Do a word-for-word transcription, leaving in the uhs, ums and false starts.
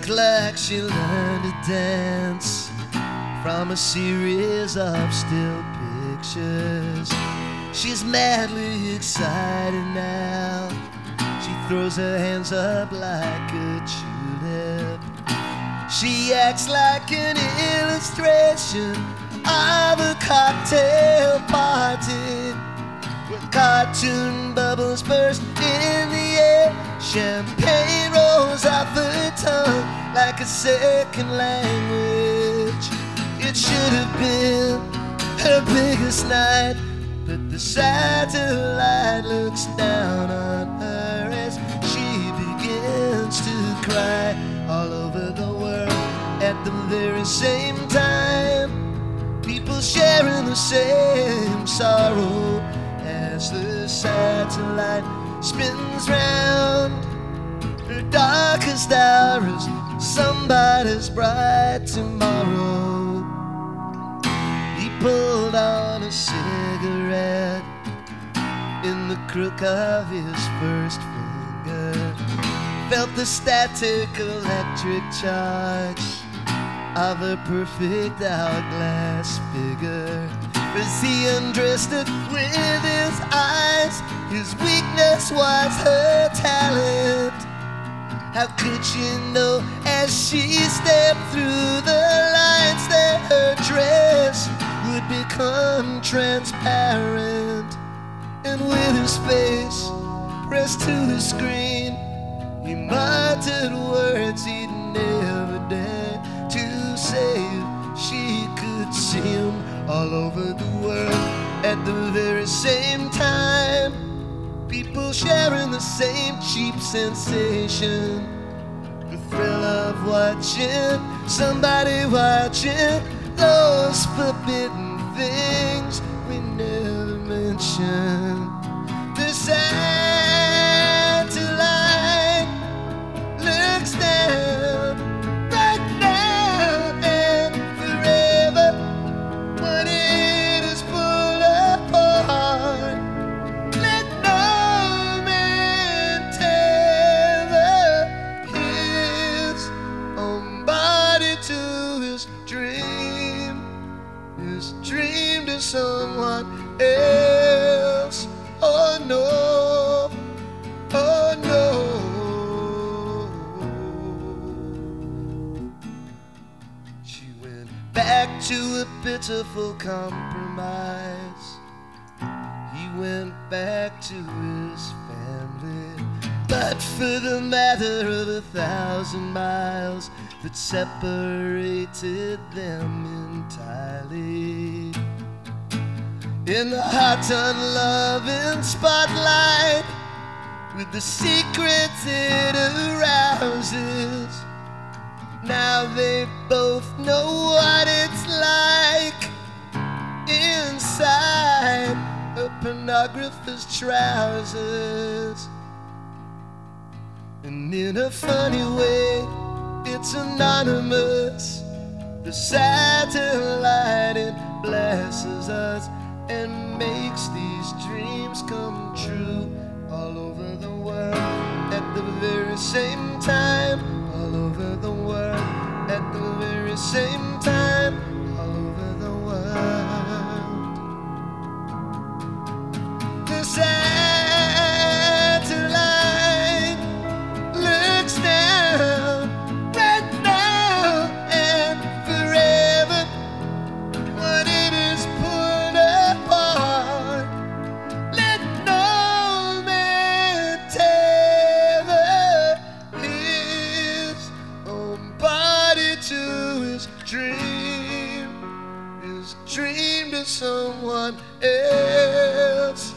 look like she learned to dance from a series of still pictures. She's madly excited now. She throws her hands up like a tulip. She acts like an illustration of a cocktail party, where cartoon bubbles burst in the air. Champagne rolls off her tongue like a second language. It should have been her biggest night, but the satellite looks down on her as she begins to cry all over the world at the very same time. People sharing the same sorrow as the satellite spins round. Her darkest hour is somebody's bright tomorrow. He pulled on a cigarette in the crook of his first finger, felt the static electric charge of a perfect hourglass figure. As he undressed it with his eyes, his weakness was her talent. How could she know as she stepped through the lines that her dress would become transparent? And with his face pressed to the screen, he muttered words he'd never dare to say. She could see him all over the world at the very same time. People sharing the same cheap sensation, the thrill of watching somebody watching those forbidden things we never mentioned. The satellite looks down right now and forever. What it is pulled apart, let no man tether his own body to his dream, his dream to someone else. Oh no, oh no. She went back to a pitiful compromise. He went back to his family, but for the matter of a thousand miles that separated them entirely, in the hot unloving spotlight, with the secrets it arouses, now they both know what it's like inside a pornographer's trousers. And in a funny way, it's anonymous. The satellite, it blesses us and makes these dreams come true all over the world at the very same time. All over the world at the very same time. All over the world. The satellite looks down right now and forever. What it is pulled apart, let no man tether his own body to his dream, his dream to someone else.